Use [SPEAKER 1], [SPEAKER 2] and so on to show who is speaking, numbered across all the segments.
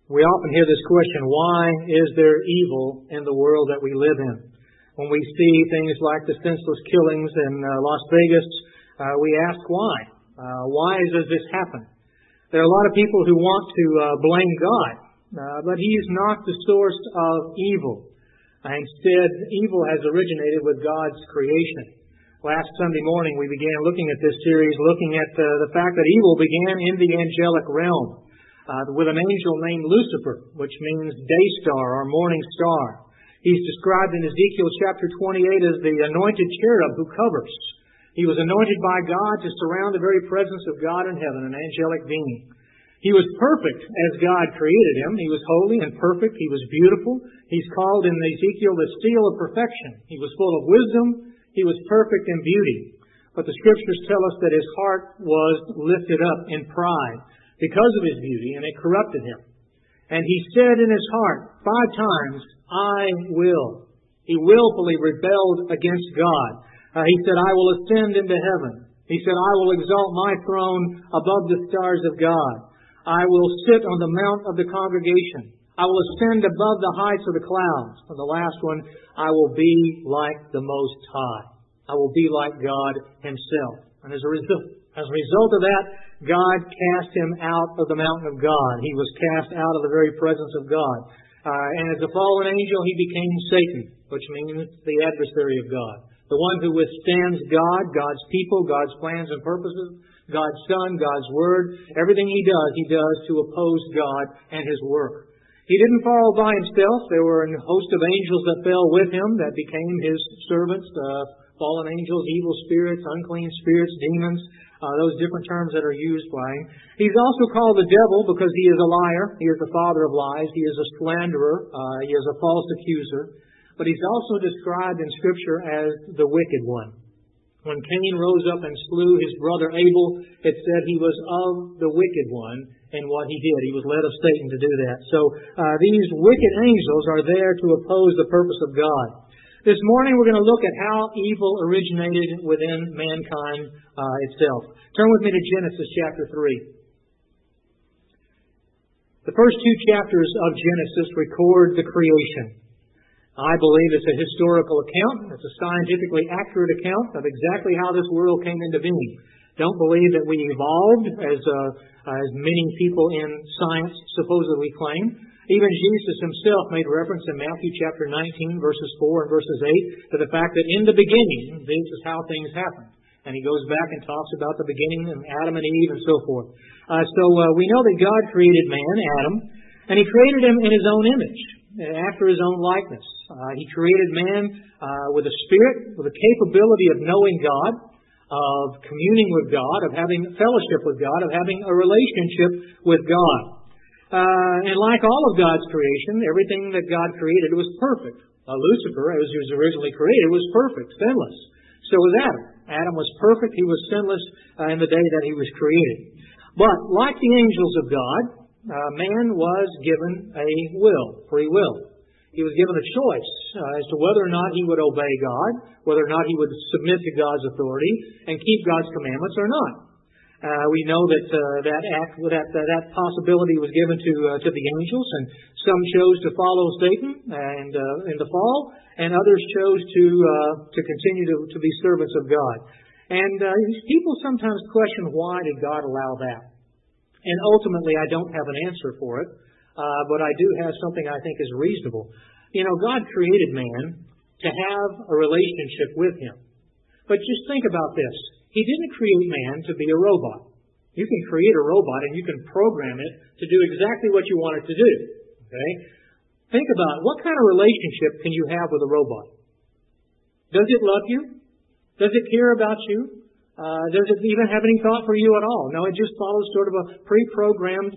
[SPEAKER 1] We often hear this question, why is there evil in the world that we live in? When we see things like the senseless killings in Las Vegas, we ask why. Why does this happen? There are a lot of people who want to blame God, but He is not the source of evil. Instead, evil has originated with God's creation. Last Sunday morning, we began looking at this series, looking at the fact that evil began in the angelic realm. With an angel named Lucifer, which means day star or morning star. He's described in Ezekiel chapter 28 as the anointed cherub who covers. He was anointed by God to surround the very presence of God in heaven, an angelic being. He was perfect as God created him. He was holy and perfect. He was beautiful. He's called in Ezekiel the seal of perfection. He was full of wisdom. He was perfect in beauty. But the Scriptures tell us that his heart was lifted up in pride because of his beauty, and it corrupted him. And he said in his heart 5 times, I will. He willfully rebelled against God. He said, I will ascend into heaven. He said, I will exalt my throne above the stars of God. I will sit on the mount of the congregation. I will ascend above the heights of the clouds. And the last one, I will be like the Most High. I will be like God Himself. And as a result of that, God cast him out of the mountain of God. He was cast out of the very presence of God. And as a fallen angel, he became Satan, which means the adversary of God. The one who withstands God, God's people, God's plans and purposes, God's Son, God's Word. Everything he does to oppose God and His work. He didn't fall by himself. There were a host of angels that fell with him that became his servants. Fallen angels, evil spirits, unclean spirits, demons. Those different terms that are used by him. He's also called the devil because he is a liar. He is the father of lies. He is a slanderer. He is a false accuser. But he's also described in Scripture as the wicked one. When Cain rose up and slew his brother Abel, it said he was of the wicked one in what he did. He was led of Satan to do that. So these wicked angels are there to oppose the purpose of God. This morning we're going to look at how evil originated within mankind itself. Turn with me to Genesis chapter 3. The first 2 chapters of Genesis record the creation. I believe it's a historical account. It's a scientifically accurate account of exactly how this world came into being. Don't believe that we evolved as many people in science supposedly claim. Even Jesus Himself made reference in Matthew chapter 19, verses 4 and verses 8, to the fact that in the beginning, this is how things happened. And He goes back and talks about the beginning of Adam and Eve and so forth. So we know that God created man, Adam, and He created him in His own image, after His own likeness. He created man with a spirit, with a capability of knowing God, of communing with God, of having fellowship with God, of having a relationship with God. And like all of God's creation, everything that God created was perfect. Lucifer, as he was originally created, was perfect, sinless. So was Adam. Adam was perfect. He was sinless in the day that he was created. But like the angels of God, man was given a will, free will. He was given a choice as to whether or not he would obey God, whether or not he would submit to God's authority and keep God's commandments or not. We know that possibility was given to the angels, and some chose to follow Satan and in the fall, and others chose to continue to be servants of God. And people sometimes question, why did God allow that? And ultimately, I don't have an answer for it, but I do have something I think is reasonable. You know, God created man to have a relationship with Him. But just think about this. He didn't create man to be a robot. You can create a robot and you can program it to do exactly what you want it to do. Okay? Think about what kind of relationship can you have with a robot? Does it love you? Does it care about you? Does it even have any thought for you at all? No, it just follows sort of a pre-programmed,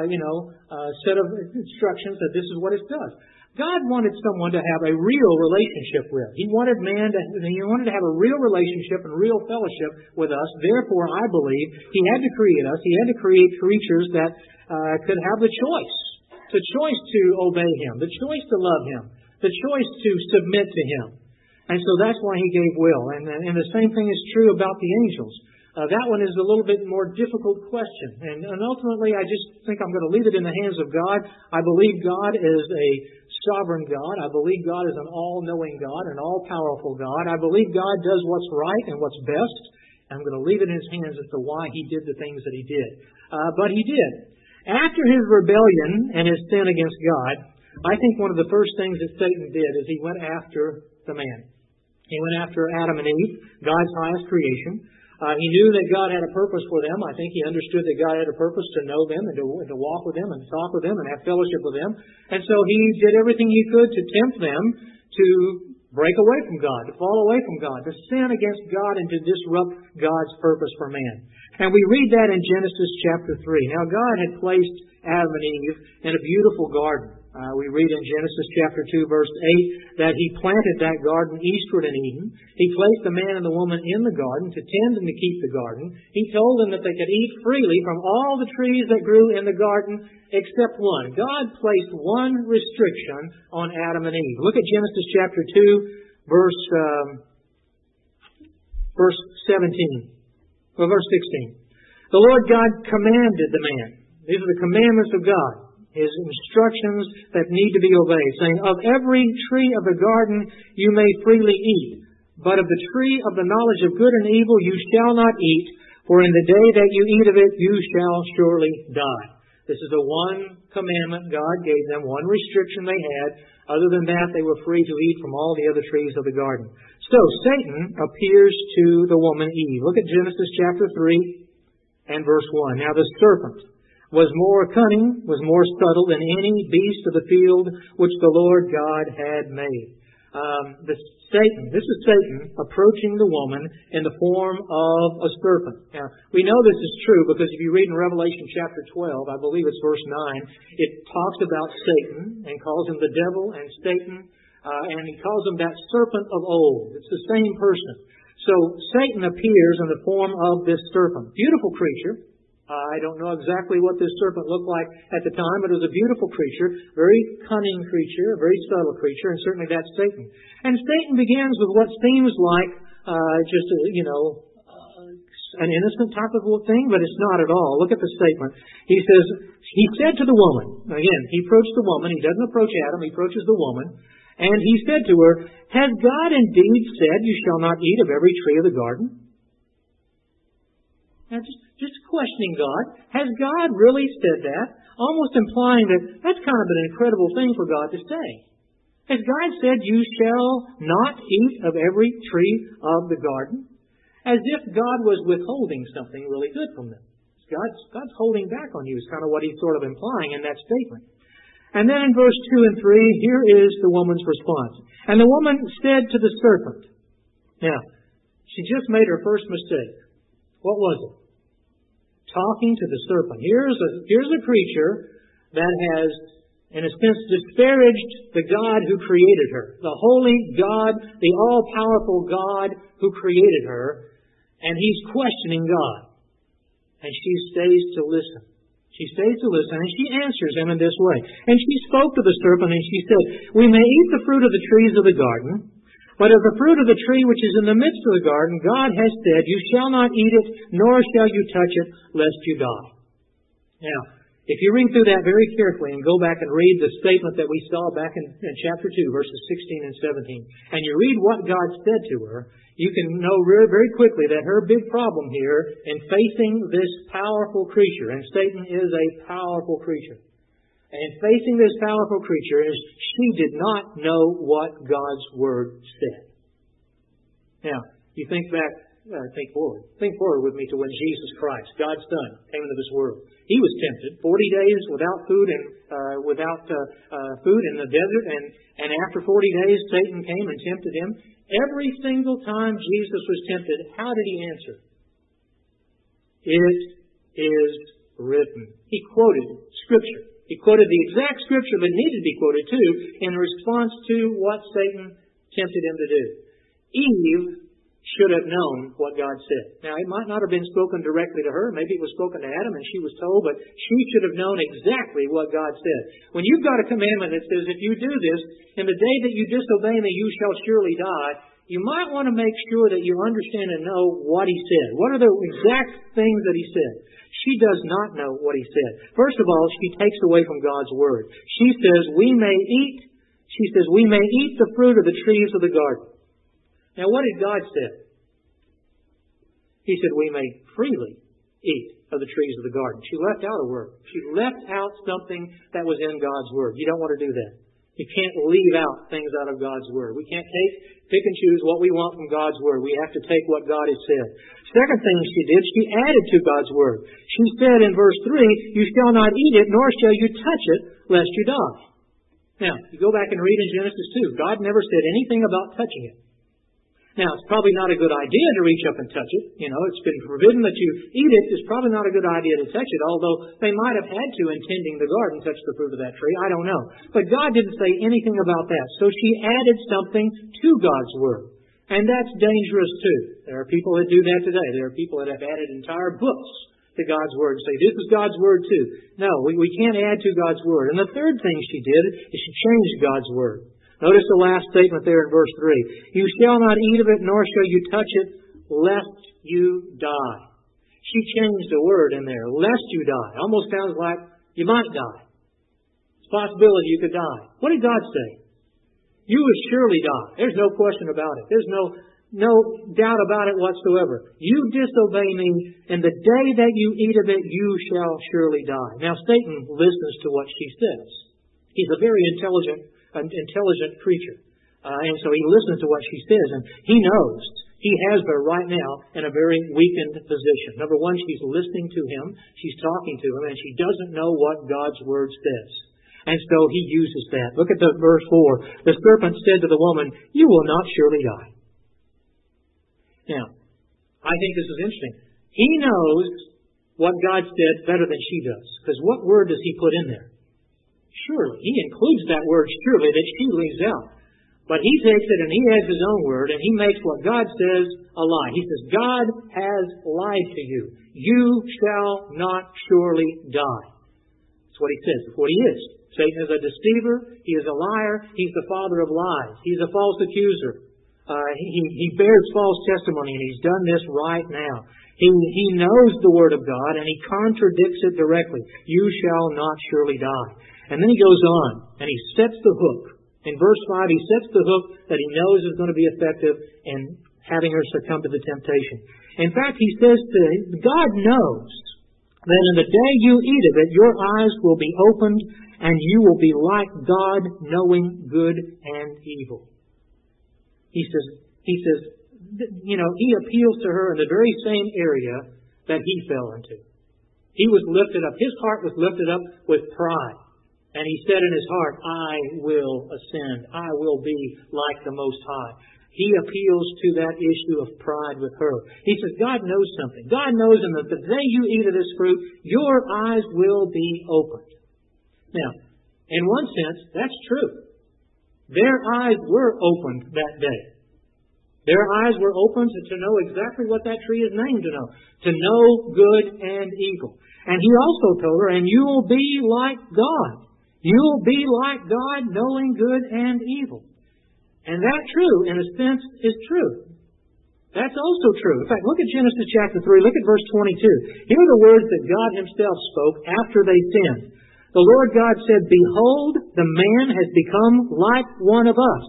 [SPEAKER 1] set of instructions that this is what it does. God wanted someone to have a real relationship with. He wanted to have a real relationship and real fellowship with us. Therefore, I believe He had to create us. He had to create creatures that could have the choice to obey Him, the choice to love Him, the choice to submit to Him. And so that's why He gave will. And the same thing is true about the angels. That one is a little bit more difficult question. And ultimately, I just think I'm going to leave it in the hands of God. I believe God is a sovereign God. I believe God is an all-knowing God, an all-powerful God. I believe God does what's right and what's best. I'm going to leave it in His hands as to why He did the things that He did. But He did. After His rebellion and His sin against God, I think one of the first things that Satan did is he went after the man. He went after Adam and Eve, God's highest creation. He knew that God had a purpose for them. I think he understood that God had a purpose to know them and to walk with them and talk with them and have fellowship with them. And so he did everything he could to tempt them to break away from God, to fall away from God, to sin against God and to disrupt God's purpose for man. And we read that in Genesis chapter 3. Now God had placed Adam and Eve in a beautiful garden. We read in Genesis chapter 2, verse 8, that He planted that garden eastward in Eden. He placed the man and the woman in the garden to tend and to keep the garden. He told them that they could eat freely from all the trees that grew in the garden except one. God placed one restriction on Adam and Eve. Look at Genesis chapter 2, verse 17. Well, verse 16. The Lord God commanded the man. These are the commandments of God, His instructions that need to be obeyed, saying, of every tree of the garden you may freely eat, but of the tree of the knowledge of good and evil you shall not eat, for in the day that you eat of it you shall surely die. This is the one commandment God gave them, one restriction they had. Other than that, they were free to eat from all the other trees of the garden. So Satan appears to the woman Eve. Look at Genesis chapter 3 and verse 1. Now the serpent was more cunning, was more subtle than any beast of the field which the Lord God had made. This is Satan approaching the woman in the form of a serpent. Now, we know this is true because if you read in Revelation chapter 12, I believe it's verse 9, it talks about Satan and calls him the devil and Satan, and he calls him that serpent of old. It's the same person. So Satan appears in the form of this serpent. Beautiful creature. I don't know exactly what this serpent looked like at the time, but it was a beautiful creature, very cunning creature, a very subtle creature, and certainly that's Satan. And Satan begins with what seems like an innocent type of thing, but it's not at all. Look at the statement. He says, he said to the woman, again, he approached the woman, he doesn't approach Adam, he approaches the woman, and he said to her, has God indeed said you shall not eat of every tree of the garden? Now, just questioning God. Has God really said that? Almost implying that that's kind of an incredible thing for God to say. Has God said, you shall not eat of every tree of the garden? As if God was withholding something really good from them. God's holding back on you is kind of what he's sort of implying in that statement. And then in verse 2 and 3, here is the woman's response. And the woman said to the serpent. Now, she just made her first mistake. What was it? Talking to the serpent. Here's a creature that has, in a sense, disparaged the God who created her. The holy God, the all-powerful God who created her. And he's questioning God. And she stays to listen. She stays to listen, and she answers him in this way. And she spoke to the serpent, and she said, we may eat the fruit of the trees of the garden, but of the fruit of the tree which is in the midst of the garden, God has said, you shall not eat it, nor shall you touch it, lest you die. Now, if you read through that very carefully and go back and read the statement that we saw back in chapter 2, verses 16 and 17, and you read what God said to her, you can know very, very quickly that her big problem here in facing this powerful creature, and Satan is a powerful creature, and facing this powerful creature is she did not know what God's Word said. Now, you think forward. Think forward with me to when Jesus Christ, God's Son, came into this world. He was tempted 40 days without food and food in the desert, and after 40 days, Satan came and tempted him. Every single time Jesus was tempted, how did he answer? It is written. He quoted Scripture. He quoted the exact Scripture that needed to be quoted too in response to what Satan tempted him to do. Eve should have known what God said. Now, it might not have been spoken directly to her. Maybe it was spoken to Adam and she was told, but she should have known exactly what God said. When you've got a commandment that says, if you do this, in the day that you disobey me, you shall surely die, you might want to make sure that you understand and know what He said. What are the exact things that He said? She does not know what He said. First of all, she takes away from God's Word. She says, we may eat the fruit of the trees of the garden. Now, what did God say? He said, we may freely eat of the trees of the garden. She left out a word. She left out something that was in God's Word. You don't want to do that. You can't leave out things out of God's Word. We can't pick and choose what we want from God's Word. We have to take what God has said. Second thing she did, she added to God's Word. She said in verse 3, you shall not eat it, nor shall you touch it, lest you die. Now, you go back and read in Genesis 2. God never said anything about touching it. Now, it's probably not a good idea to reach up and touch it. It's been forbidden that you eat it. It's probably not a good idea to touch it, although they might have had to, in tending the garden, touch the fruit of that tree. I don't know. But God didn't say anything about that. So she added something to God's Word. And that's dangerous too. There are people that do that today. There are people that have added entire books to God's Word and say, this is God's Word too. No, we can't add to God's Word. And the third thing she did is she changed God's Word. Notice the last statement there in verse 3. You shall not eat of it, nor shall you touch it, lest you die. She changed the word in there, lest you die. Almost sounds like you might die. It's a possibility you could die. What did God say? You will surely die. There's no question about it. There's no doubt about it whatsoever. You disobey me, and the day that you eat of it, you shall surely die. Now, Satan listens to what she says. He's a very intelligent creature. And so he listens to what she says, and he knows he has her right now in a very weakened position. Number one, she's listening to him, she's talking to him, and she doesn't know what God's Word says. And so he uses that. Look at verse 4. The serpent said to the woman, you will not surely die. Now, I think this is interesting. He knows what God said better than she does. Because what word does he put in there? Surely. He includes that word surely that she leaves out. But he takes it and he adds his own word and he makes what God says a lie. He says, God has lied to you. You shall not surely die. That's what he says. That's what he is. Satan is a deceiver. He is a liar. He's the father of lies. He's a false accuser. He bears false testimony, and he's done this right now. He knows the Word of God, and he contradicts it directly. You shall not surely die. And then he goes on, and he sets the hook. In verse 5, he sets the hook that he knows is going to be effective in having her succumb to the temptation. In fact, he says to him, God knows that in the day you eat of it, your eyes will be opened, and you will be like God, knowing good and evil. He says, he appeals to her in the very same area that he fell into. He was lifted up. His heart was lifted up with pride. And he said in his heart, I will ascend. I will be like the Most High. He appeals to that issue of pride with her. He says, God knows something. God knows that the day you eat of this fruit, your eyes will be opened. Now, in one sense, that's true. Their eyes were opened that day. Their eyes were opened to know exactly what that tree is named to know. To know good and evil. And he also told her, and you will be like God. You'll be like God, knowing good and evil. And that true, in a sense, is true. That's also true. In fact, look at Genesis chapter 3. Look at verse 22. Here are the words that God himself spoke after they sinned. The Lord God said, behold, the man has become like one of us.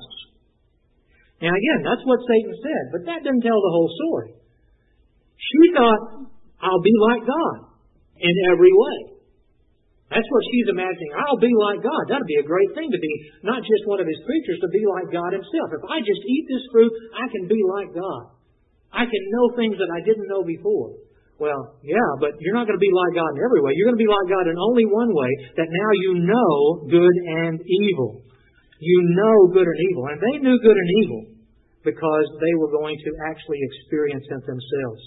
[SPEAKER 1] Now again, that's what Satan said, but that doesn't tell the whole story. She thought, I'll be like God in every way. That's what she's imagining. I'll be like God. That'd be a great thing to be not just one of his creatures, to be like God himself. If I just eat this fruit, I can be like God. I can know things that I didn't know before. Well, yeah, but you're not going to be like God in every way. You're going to be like God in only one way, that now you know good and evil. You know good and evil. And they knew good and evil because they were going to actually experience it themselves.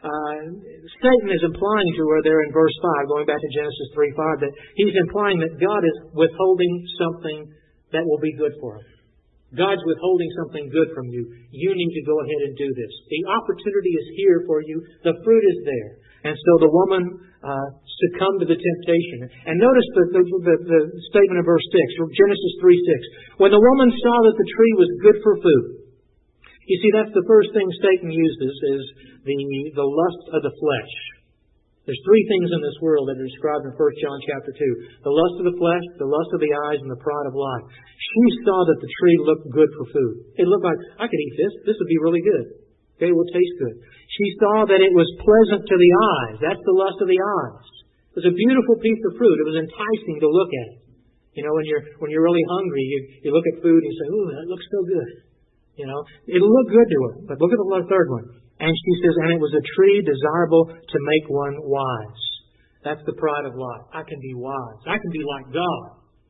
[SPEAKER 1] Satan is implying to her there in verse 5, going back to Genesis 3:5, that he's implying that God is withholding something that will be good for him. God's withholding something good from you. You need to go ahead and do this. The opportunity is here for you. The fruit is there. And so the woman succumbed to the temptation. And notice the statement in verse 6, Genesis 3:6. When the woman saw that the tree was good for food, You see, that's the first thing Satan uses, is the lust of the flesh. There's three things in this world that are described in 1 John chapter 2. The lust of the flesh, the lust of the eyes, and the pride of life. She saw that the tree looked good for food. It looked like, I could eat this. This would be really good. Okay, it will taste good. She saw that it was pleasant to the eyes. That's the lust of the eyes. It was a beautiful piece of fruit. It was enticing to look at it. You know, when you're really hungry, you look at food and you say, ooh, that looks so good. You know, it'll look good to her. But look at the third one. And she says, and it was a tree desirable to make one wise. That's the pride of life. I can be wise. I can be like God.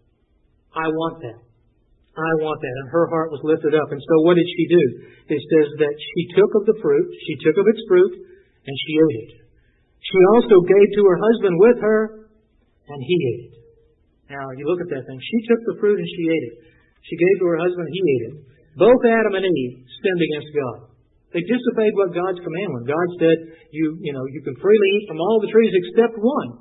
[SPEAKER 1] I want that. I want that. And her heart was lifted up. And so what did she do? It says that she took of the fruit, she took of its fruit, and she ate it. She also gave to her husband with her, and he ate it. Now, you look at that thing. She took the fruit and she ate it. She gave to her husband, he ate it. Both Adam and Eve sinned against God. They disobeyed what God's commandment. God said, you can freely eat from all the trees except one.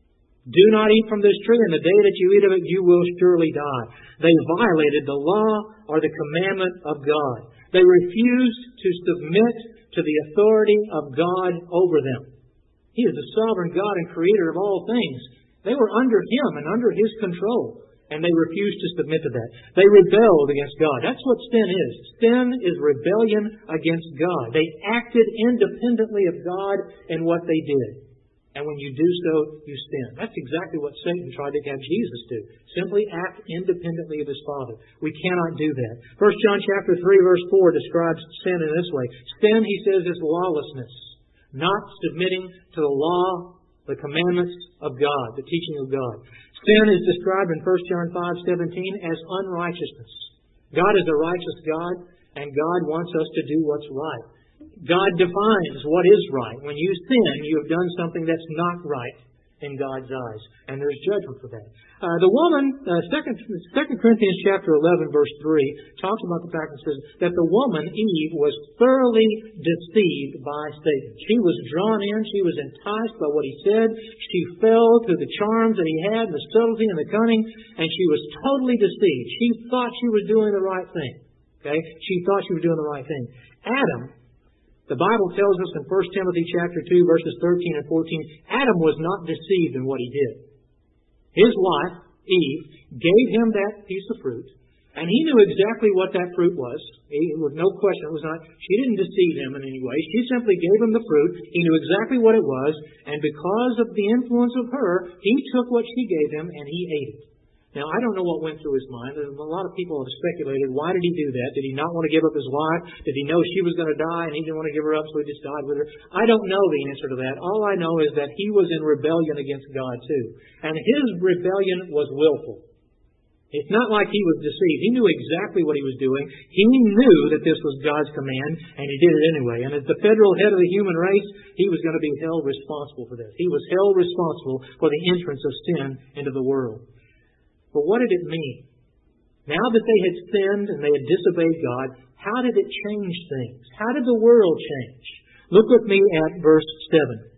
[SPEAKER 1] Do not eat from this tree, and the day that you eat of it, you will surely die. They violated the law or the commandment of God. They refused to submit to the authority of God over them. He is the sovereign God and creator of all things. They were under Him and under His control. And they refused to submit to that. They rebelled against God. That's what sin is. Sin is rebellion against God. They acted independently of God in what they did. And when you do so, you sin. That's exactly what Satan tried to have Jesus do. Simply act independently of His Father. We cannot do that. 1 John chapter 3, verse 4 describes sin in this way. Sin, he says, is lawlessness. Not submitting to the law, the commandments of God, the teaching of God. Sin is described in 1 John 5:17 as unrighteousness. God is a righteous God, and God wants us to do what's right. God defines what is right. When you sin, you have done something that's not right in God's eyes, and there's judgment for that. The woman, 2 Corinthians chapter 11, verse 3, talks about the fact that says that the woman, Eve, was thoroughly deceived by Satan. She was drawn in, she was enticed by what he said, she fell to the charms that he had, the subtlety and the cunning, and she was totally deceived. She thought she was doing the right thing. Okay? She thought she was doing the right thing. Adam, the Bible tells us in 1 Timothy chapter 2, verses 13 and 14, Adam was not deceived in what he did. His wife, Eve, gave him that piece of fruit, and he knew exactly what that fruit was. With no question, she didn't deceive him in any way. She simply gave him the fruit. He knew exactly what it was, and because of the influence of her, he took what she gave him and he ate it. Now, I don't know what went through his mind. A lot of people have speculated, why did he do that? Did he not want to give up his wife? Did he know she was going to die and he didn't want to give her up, so he just died with her? I don't know the answer to that. All I know is that he was in rebellion against God too. And his rebellion was willful. It's not like he was deceived. He knew exactly what he was doing. He knew that this was God's command, and he did it anyway. And as the federal head of the human race, he was going to be held responsible for this. He was held responsible for the entrance of sin into the world. But what did it mean? Now that they had sinned and they had disobeyed God, how did it change things? How did the world change? Look with me at verse 7.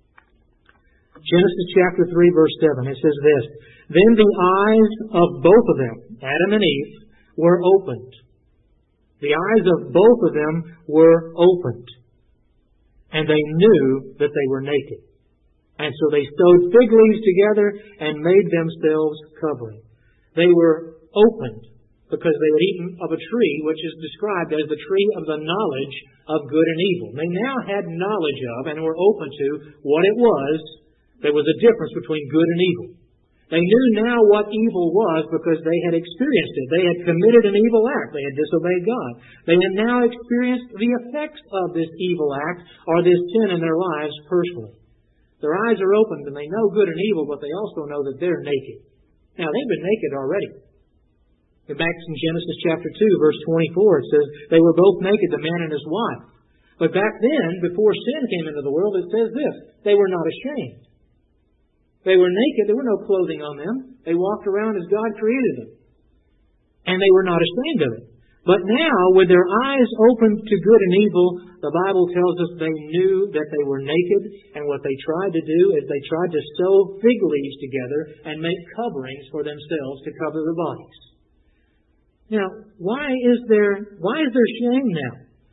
[SPEAKER 1] Genesis chapter 3, verse 7. It says this, Then the eyes of both of them, Adam and Eve, were opened. The eyes of both of them were opened. And they knew that they were naked. And so they sewed fig leaves together and made themselves covering. They were opened because they had eaten of a tree which is described as the tree of the knowledge of good and evil. They now had knowledge of and were open to what it was. There was a difference between good and evil. They knew now what evil was because they had experienced it. They had committed an evil act. They had disobeyed God. They had now experienced the effects of this evil act or this sin in their lives personally. Their eyes are opened and they know good and evil, but they also know that they're naked. Now, they've been naked already. Back in Genesis chapter 2, verse 24, it says, They were both naked, the man and his wife. But back then, before sin came into the world, it says this, they were not ashamed. They were naked, there were no clothing on them. They walked around as God created them. And they were not ashamed of it. But now, with their eyes opened to good and evil, the Bible tells us they knew that they were naked, and what they tried to do is they tried to sew fig leaves together and make coverings for themselves to cover their bodies. Now, why is there shame now?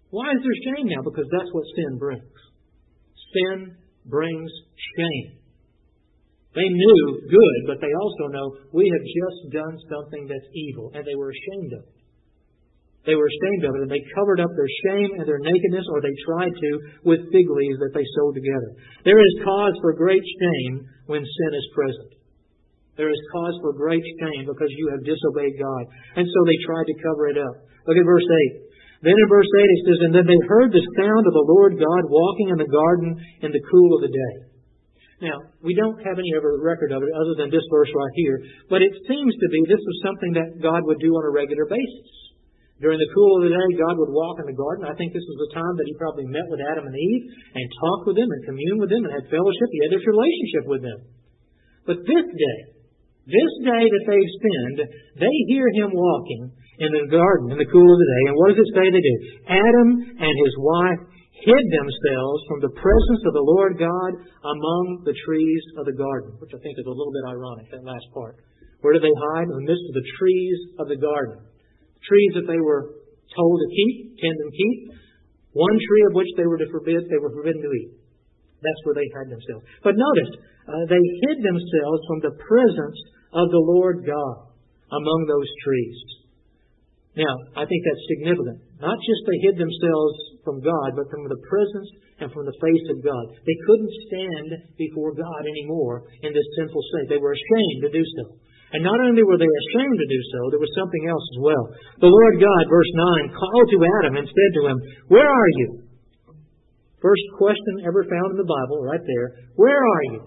[SPEAKER 1] Why is there shame now? Because that's what sin brings. Sin brings shame. They knew good, but they also know we have just done something that's evil, and they were ashamed of it. They were ashamed of it, and they covered up their shame and their nakedness, or they tried to, with fig leaves that they sewed together. There is cause for great shame when sin is present. There is cause for great shame because you have disobeyed God. And so they tried to cover it up. Look at verse 8. Then in verse 8 it says, And then they heard the sound of the Lord God walking in the garden in the cool of the day. Now, we don't have any other record of it other than this verse right here, but it seems to be this was something that God would do on a regular basis. During the cool of the day, God would walk in the garden. I think this was the time that He probably met with Adam and Eve and talked with them and communed with them and had fellowship. He had this relationship with them. But this day that they've sinned, they hear Him walking in the garden in the cool of the day. And what does it say they did? Adam and his wife hid themselves from the presence of the Lord God among the trees of the garden, which I think is a little bit ironic, that last part. Where did they hide? In the midst of the trees of the garden. Trees that they were told to tend and keep. One tree of which they were forbidden to eat. That's where they hid themselves. But notice, they hid themselves from the presence of the Lord God among those trees. Now, I think that's significant. Not just they hid themselves from God, but from the presence and from the face of God. They couldn't stand before God anymore in this sinful state. They were ashamed to do so. And not only were they ashamed to do so, there was something else as well. The Lord God, verse 9, called to Adam and said to him, Where are you? First question ever found in the Bible, right there. Where are you?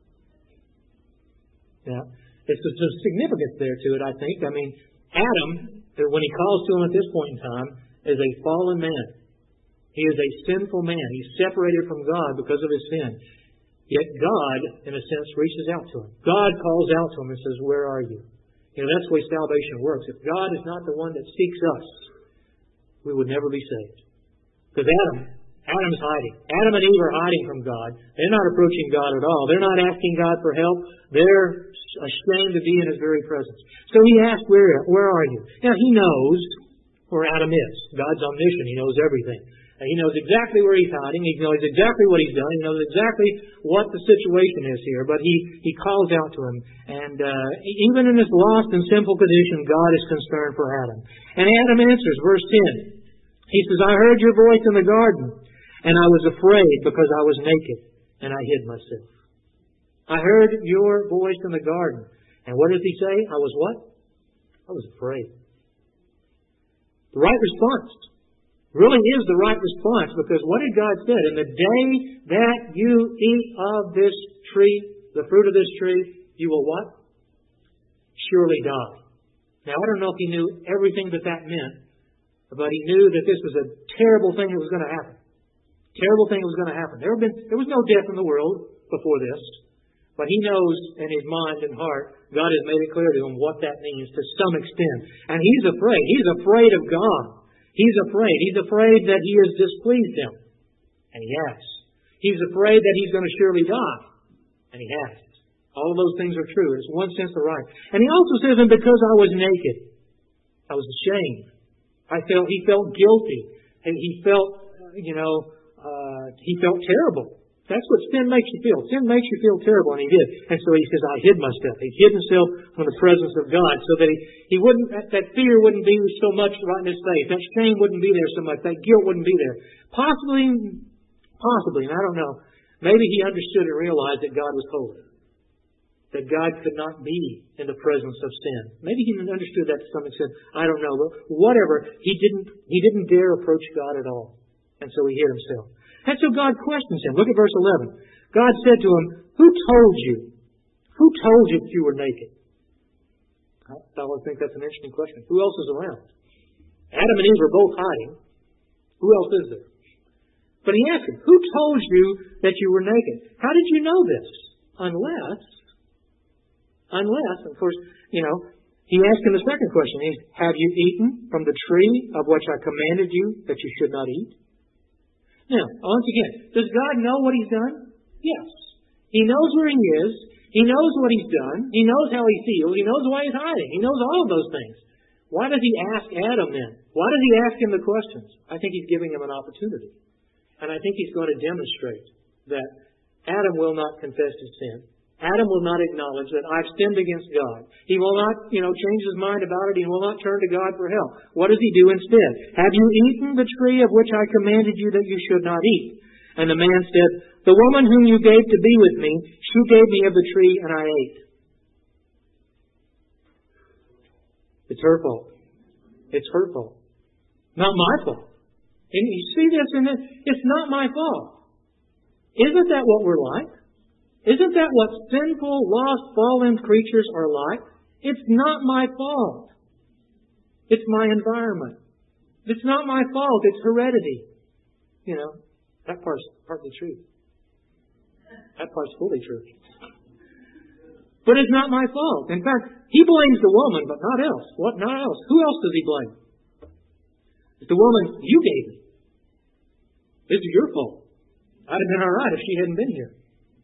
[SPEAKER 1] Now, there's some significance there to it, I think. I mean, Adam, when he calls to him at this point in time, is a fallen man. He is a sinful man. He's separated from God because of his sin. Yet God, in a sense, reaches out to him. God calls out to him and says, Where are you? You know, that's the way salvation works. If God is not the one that seeks us, we would never be saved. Because Adam's hiding. Adam and Eve are hiding from God. They're not approaching God at all. They're not asking God for help. They're ashamed to be in His very presence. So He asks, Where are you? Now, He knows where Adam is. God's omniscient. He knows everything. He knows exactly where he's hiding. He knows exactly what he's done. He knows exactly what the situation is here. But he calls out to him. And even in this lost and sinful condition, God is concerned for Adam. And Adam answers, verse 10. He says, I heard your voice in the garden, and I was afraid because I was naked, and I hid myself. I heard your voice in the garden. And what does he say? I was what? I was afraid. The right response really is the right response, because what did God say? In the day that you eat of this tree, the fruit of this tree, you will what? Surely die. Now, I don't know if he knew everything that meant, but he knew that this was a terrible thing that was going to happen. Terrible thing that was going to happen. There was no death in the world before this, but he knows in his mind and heart, God has made it clear to him what that means to some extent. And he's afraid. He's afraid of God. He's afraid. He's afraid that He has displeased Him. And He has. He's afraid that He's going to surely die. And He has. All of those things are true. It's one sense of right. And He also says, and because I was naked, I was ashamed. He felt guilty. And he felt, he felt terrible. That's what sin makes you feel. Sin makes you feel terrible, and he did. And so he says, I hid myself. He hid himself from the presence of God so that he wouldn't, that fear wouldn't be so much right in his face. That shame wouldn't be there so much. That guilt wouldn't be there. Possibly, and I don't know, maybe he understood and realized that God was holy. That God could not be in the presence of sin. Maybe he understood that to some extent. I don't know. But whatever, he didn't dare approach God at all. And so he hid himself. And so God questions him. Look at verse 11. God said to him, Who told you? Who told you that you were naked? I would think that's an interesting question. Who else is around? Adam and Eve are both hiding. Who else is there? But he asked him, Who told you that you were naked? How did you know this? Unless, of course, he asked him the second question. Have you eaten from the tree of which I commanded you that you should not eat? Now, once again, does God know what He's done? Yes. He knows where He is. He knows what He's done. He knows how He feels. He knows why He's hiding. He knows all of those things. Why does He ask Adam then? Why does He ask him the questions? I think He's giving him an opportunity. And I think He's going to demonstrate that Adam will not confess his sin. Adam will not acknowledge that I've sinned against God. He will not, change his mind about it. He will not turn to God for help. What does he do instead? Have you eaten the tree of which I commanded you that you should not eat? And the man said, the woman whom you gave to be with me, she gave me of the tree and I ate. It's her fault. It's her fault. Not my fault. And you see this in this? It's not my fault. Isn't that what we're like? Isn't that what sinful, lost, fallen creatures are like? It's not my fault. It's my environment. It's not my fault. It's heredity. That part's partly true. That part's fully true. But it's not my fault. In fact, he blames the woman, but not else. What? Not else. Who else does he blame? It's the woman you gave me. This is your fault. I'd have been all right if she hadn't been here.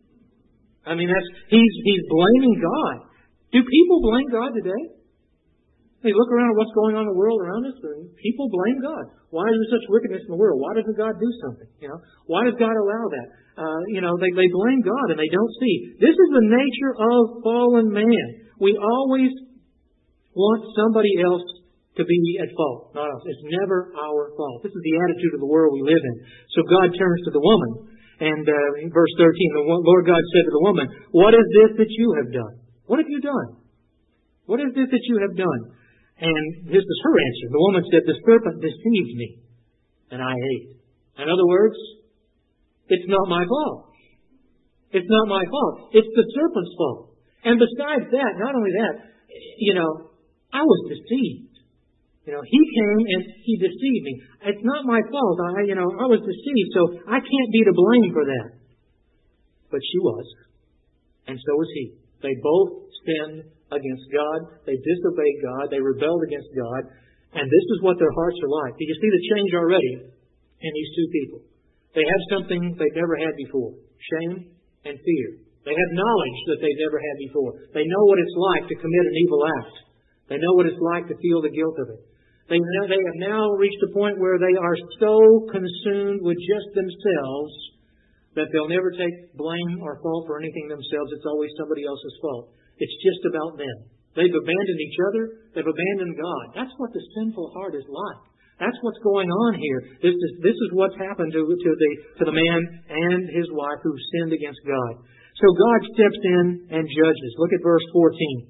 [SPEAKER 1] He's blaming God. Do people blame God today? They look around at what's going on in the world around us, and people blame God. Why is there such wickedness in the world? Why doesn't God do something? Why does God allow that? They blame God and they don't see. This is the nature of fallen man. We always want somebody else to be at fault, not us. It's never our fault. This is the attitude of the world we live in. So God turns to the woman. And in verse 13, the Lord God said to the woman, what is this that you have done? What have you done? What is this that you have done? And this is her answer. The woman said, the serpent deceived me, and I ate. In other words, it's not my fault. It's not my fault. It's the serpent's fault. And besides that, not only that, I was deceived. He came and he deceived me. It's not my fault. I was deceived, so I can't be to blame for that. But she was. And so was he. They both sinned against God. They disobeyed God. They rebelled against God. And this is what their hearts are like. Do you see the change already in these two people? They have something they've never had before. Shame and fear. They have knowledge that they've never had before. They know what it's like to commit an evil act. They know what it's like to feel the guilt of it. They have now reached a point where they are so consumed with just themselves that they'll never take blame or fault for anything themselves. It's always somebody else's fault. It's just about them. They've abandoned each other. They've abandoned God. That's what the sinful heart is like. That's what's going on here. This is what's happened to the man and his wife who sinned against God. So God steps in and judges. Look at verse 14.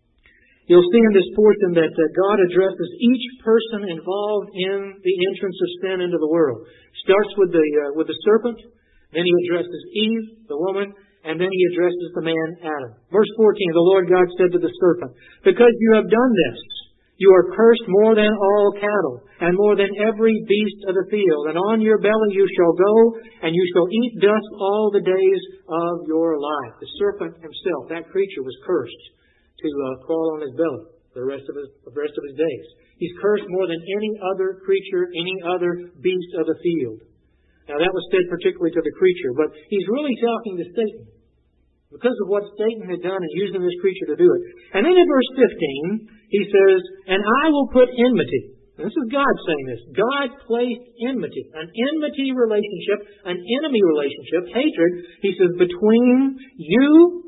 [SPEAKER 1] You'll see in this portion that God addresses each person involved in the entrance of sin into the world. Starts with the serpent, then He addresses Eve, the woman, and then He addresses the man Adam. Verse 14, the Lord God said to the serpent, because you have done this, you are cursed more than all cattle, and more than every beast of the field. And on your belly you shall go, and you shall eat dust all the days of your life. The serpent himself, that creature, was cursed to crawl on his belly for the rest of his days. He's cursed more than any other creature, any other beast of the field. Now that was said particularly to the creature, but he's really talking to Satan because of what Satan had done in using this creature to do it. And then in verse 15, he says, and I will put enmity. And this is God saying this. God placed enmity, an enmity relationship, an enemy relationship, hatred, he says, between you,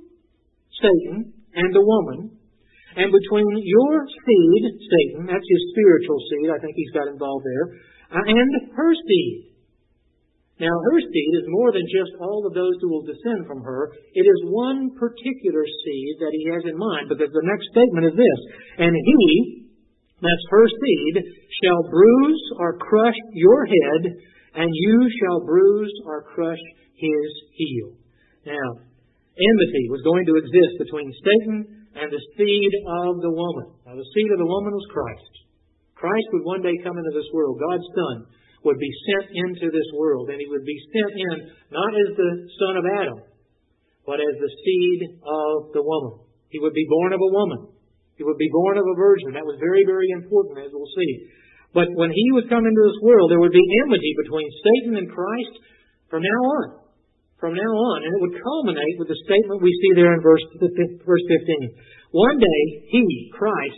[SPEAKER 1] Satan, and the woman, and between your seed, Satan, that's his spiritual seed, I think he's got involved there, and her seed. Now, her seed is more than just all of those who will descend from her. It is one particular seed that he has in mind, because the next statement is this, and he, that's her seed, shall bruise or crush your head, and you shall bruise or crush his heel. Now, enmity was going to exist between Satan and the seed of the woman. Now, the seed of the woman was Christ. Christ would one day come into this world. God's Son would be sent into this world, and He would be sent in not as the son of Adam, but as the seed of the woman. He would be born of a woman. He would be born of a virgin. That was very, very important, as we'll see. But when He would come into this world, there would be enmity between Satan and Christ from now on. From now on. And it would culminate with the statement we see there in verse 15. One day, He, Christ,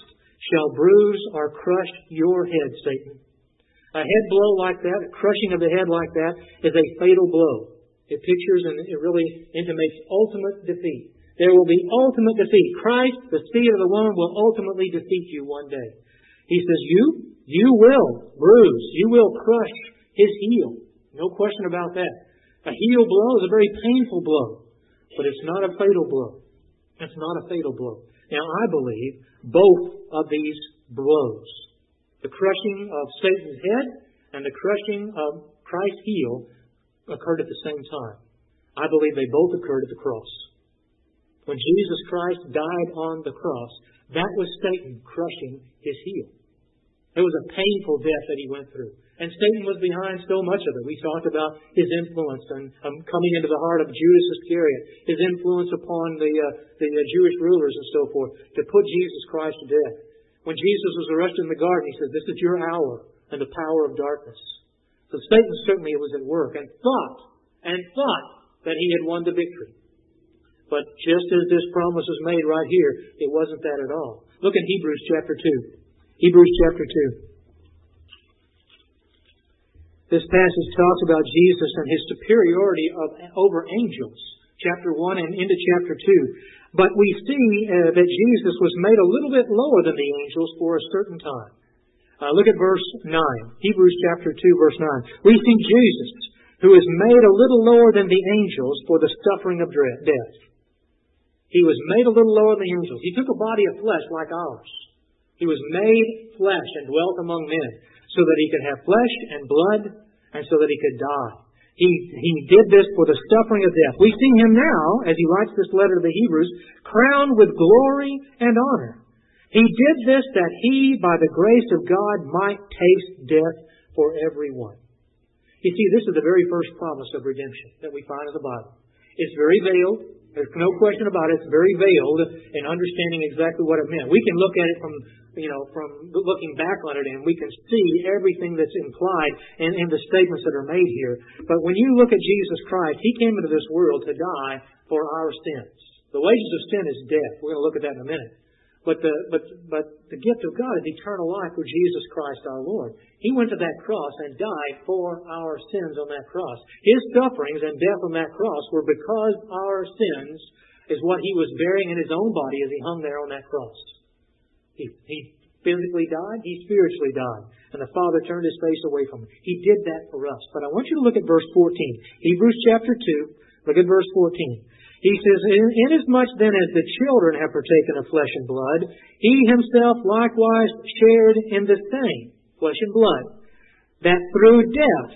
[SPEAKER 1] shall bruise or crush your head, Satan. A head blow like that, a crushing of the head like that, is a fatal blow. It pictures and it really intimates ultimate defeat. There will be ultimate defeat. Christ, the seed of the woman, will ultimately defeat you one day. He says, you will bruise, you will crush his heel. No question about that. A heel blow is a very painful blow, but it's not a fatal blow. It's not a fatal blow. Now, I believe both of these blows, the crushing of Satan's head and the crushing of Christ's heel, occurred at the same time. I believe they both occurred at the cross. When Jesus Christ died on the cross, that was Satan crushing his heel. It was a painful death that he went through. And Satan was behind so much of it. We talked about his influence and coming into the heart of Judas Iscariot, his influence upon the Jewish rulers and so forth, to put Jesus Christ to death. When Jesus was arrested in the garden, he said, "This is your hour and the power of darkness." So Satan certainly was at work and thought that he had won the victory. But just as this promise is made right here, it wasn't that at all. Look at Hebrews chapter 2. Hebrews chapter 2. This passage talks about Jesus and his superiority over angels. Chapter 1 and into chapter 2. But we see that Jesus was made a little bit lower than the angels for a certain time. Look at verse 9. Hebrews chapter 2, verse 9. We see Jesus, who is made a little lower than the angels for the suffering of death. He was made a little lower than the angels. He took a body of flesh like ours. He was made flesh and dwelt among men so that he could have flesh and blood and so that he could die. He did this for the suffering of death. We see him now, as he writes this letter to the Hebrews, crowned with glory and honor. He did this that he, by the grace of God, might taste death for everyone. You see, this is the very first promise of redemption that we find in the Bible. It's very veiled. There's no question about it. It's very veiled in understanding exactly what it meant. We can look at it from looking back on it, and we can see everything that's implied in the statements that are made here. But when you look at Jesus Christ, he came into this world to die for our sins. The wages of sin is death. We're going to look at that in a minute. But the gift of God is eternal life through Jesus Christ our Lord. He went to that cross and died for our sins on that cross. His sufferings and death on that cross were because our sins is what he was bearing in his own body as he hung there on that cross. He physically died, he spiritually died. And the Father turned his face away from him. He did that for us. But I want you to look at verse 14. Hebrews chapter 2, look at verse 14. He says, "Inasmuch then as the children have partaken of flesh and blood, he himself likewise shared in the same, flesh and blood, that through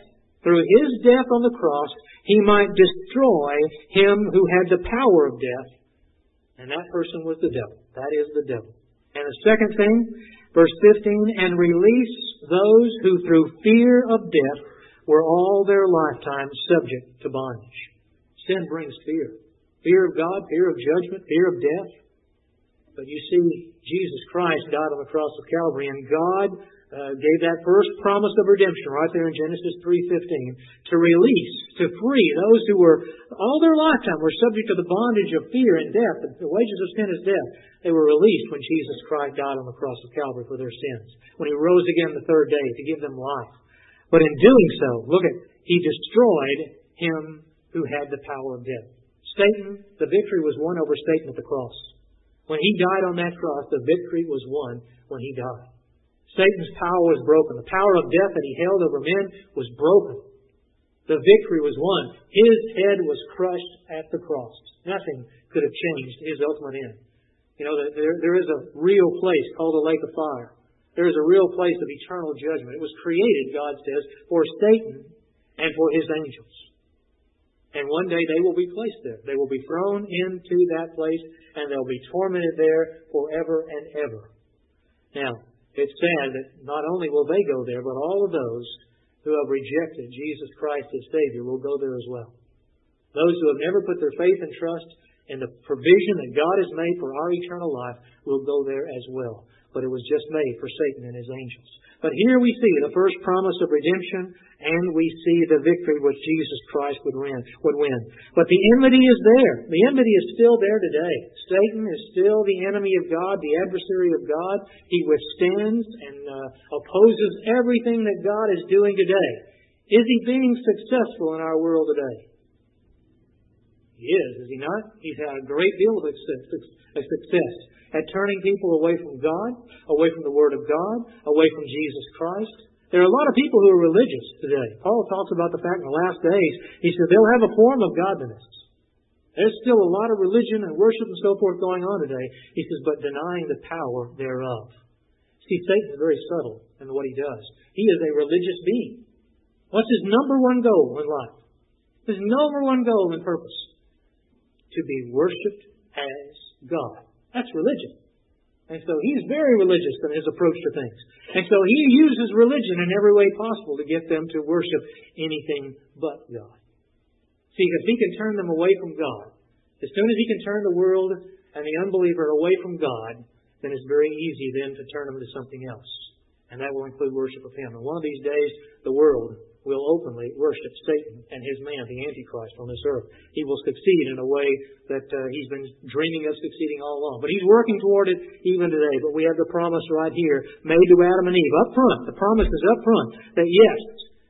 [SPEAKER 1] his death on the cross, he might destroy him who had the power of death." And that person was the devil. That is the devil. And the second thing, verse 15, "And release those who through fear of death were all their lifetime subject to bondage." Sin brings fear. Fear of God, fear of judgment, fear of death. But you see, Jesus Christ died on the cross of Calvary, and God gave that first promise of redemption right there in Genesis 3:15 to release, to free those who were all their lifetime were subject to the bondage of fear and death. The wages of sin is death. They were released when Jesus Christ died on the cross of Calvary for their sins, when he rose again the third day to give them life. But in doing so, look at, he destroyed him who had the power of death. Satan, the victory was won over Satan at the cross. When he died on that cross, the victory was won when he died. Satan's power was broken. The power of death that he held over men was broken. The victory was won. His head was crushed at the cross. Nothing could have changed his ultimate end. You know, there is a real place called the lake of fire. There is a real place of eternal judgment. It was created, God says, for Satan and for his angels. And one day they will be placed there. They will be thrown into that place, and they'll be tormented there forever and ever. Now, it's sad that not only will they go there, but all of those who have rejected Jesus Christ as Savior will go there as well. Those who have never put their faith and trust And the provision that God has made for our eternal life will go there as well. But it was just made for Satan and his angels. But here we see the first promise of redemption, and we see the victory which Jesus Christ would win. But the enmity is there. The enmity is still there today. Satan is still the enemy of God, the adversary of God. He withstands and opposes everything that God is doing today. Is he being successful in our world today? He is he not? He's had a great deal of success at turning people away from God, away from the Word of God, away from Jesus Christ. There are a lot of people who are religious today. Paul talks about the fact in the last days, he said they'll have a form of godliness. There's still a lot of religion and worship and so forth going on today. He says, but denying the power thereof. See, Satan is very subtle in what he does. He is a religious being. What's his number one goal in life? His number one goal and purpose? To be worshipped as God. That's religion. And so he's very religious in his approach to things. And so he uses religion in every way possible to get them to worship anything but God. See, if he can turn them away from God, as soon as he can turn the world and the unbeliever away from God, then it's very easy then to turn them to something else. And that will include worship of him. And one of these days, the world will openly worship Satan and his man, the Antichrist, on this earth. He will succeed in a way that he's been dreaming of succeeding all along. But he's working toward it even today. But we have the promise right here made to Adam and Eve up front. The promise is up front that yes,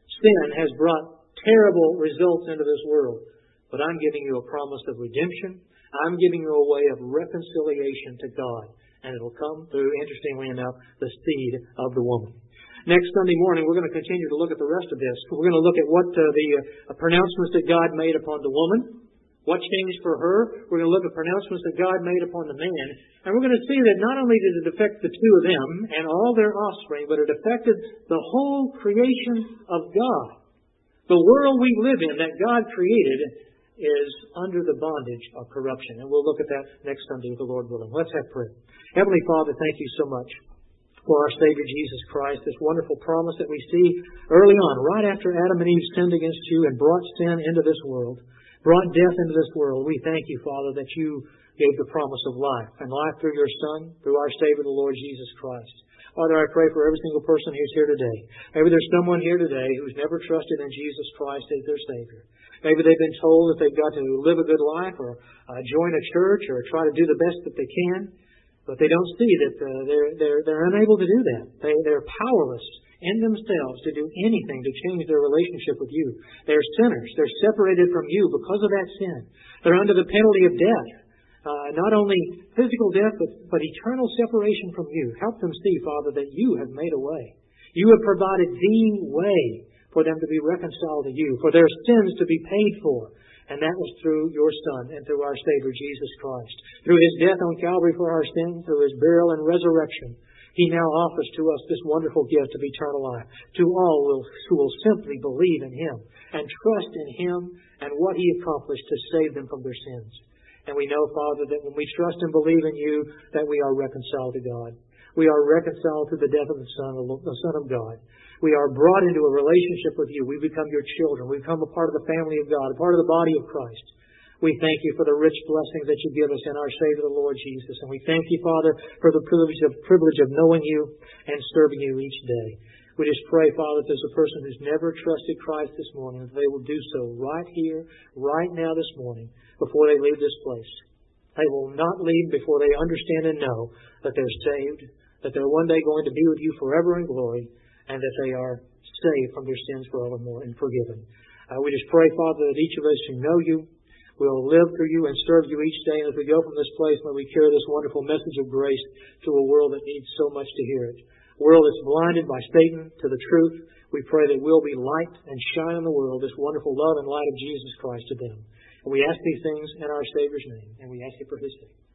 [SPEAKER 1] sin has brought terrible results into this world. But I'm giving you a promise of redemption. I'm giving you a way of reconciliation to God. And it'll come through, interestingly enough, the seed of the woman. Next Sunday morning, we're going to continue to look at the rest of this. We're going to look at what the pronouncements that God made upon the woman, what changed for her. We're going to look at pronouncements that God made upon the man. And we're going to see that not only did it affect the two of them and all their offspring, but it affected the whole creation of God. The world we live in that God created is under the bondage of corruption. And we'll look at that next Sunday with the Lord willing. Let's have prayer. Heavenly Father, thank you so much for our Savior Jesus Christ, this wonderful promise that we see early on, right after Adam and Eve sinned against you and brought sin into this world, brought death into this world. We thank you, Father, that you gave the promise of life, and life through your Son, through our Savior, the Lord Jesus Christ. Father, I pray for every single person who's here today. Maybe there's someone here today who's never trusted in Jesus Christ as their Savior. Maybe they've been told that they've got to live a good life or join a church or try to do the best that they can. But they don't see that they're unable to do that. They're powerless in themselves to do anything to change their relationship with you. They're sinners. They're separated from you because of that sin. They're under the penalty of death. Not only physical death, but eternal separation from you. Help them see, Father, that you have made a way. You have provided the way for them to be reconciled to you, for their sins to be paid for. And that was through your Son and through our Savior, Jesus Christ. Through His death on Calvary for our sins, through His burial and resurrection, He now offers to us this wonderful gift of eternal life. To all who will simply believe in Him and trust in Him and what He accomplished to save them from their sins. And we know, Father, that when we trust and believe in you, that we are reconciled to God. We are reconciled through the death of the Son of God. We are brought into a relationship with you. We become your children. We become a part of the family of God, a part of the body of Christ. We thank you for the rich blessings that you give us in our Savior, the Lord Jesus. And we thank you, Father, for the privilege of knowing you and serving you each day. We just pray, Father, if there's a person who's never trusted Christ this morning, that they will do so right here, right now this morning, before they leave this place. They will not leave before they understand and know that they're saved, that they're one day going to be with you forever in glory, and that they are saved from their sins forevermore and forgiven. We just pray, Father, that each of us who know you will live through you and serve you each day. And as we go from this place, may we carry this wonderful message of grace to a world that needs so much to hear it. A world that's blinded by Satan to the truth. We pray that we'll be light and shine in the world, this wonderful love and light of Jesus Christ to them. And we ask these things in our Savior's name, and we ask it for His sake.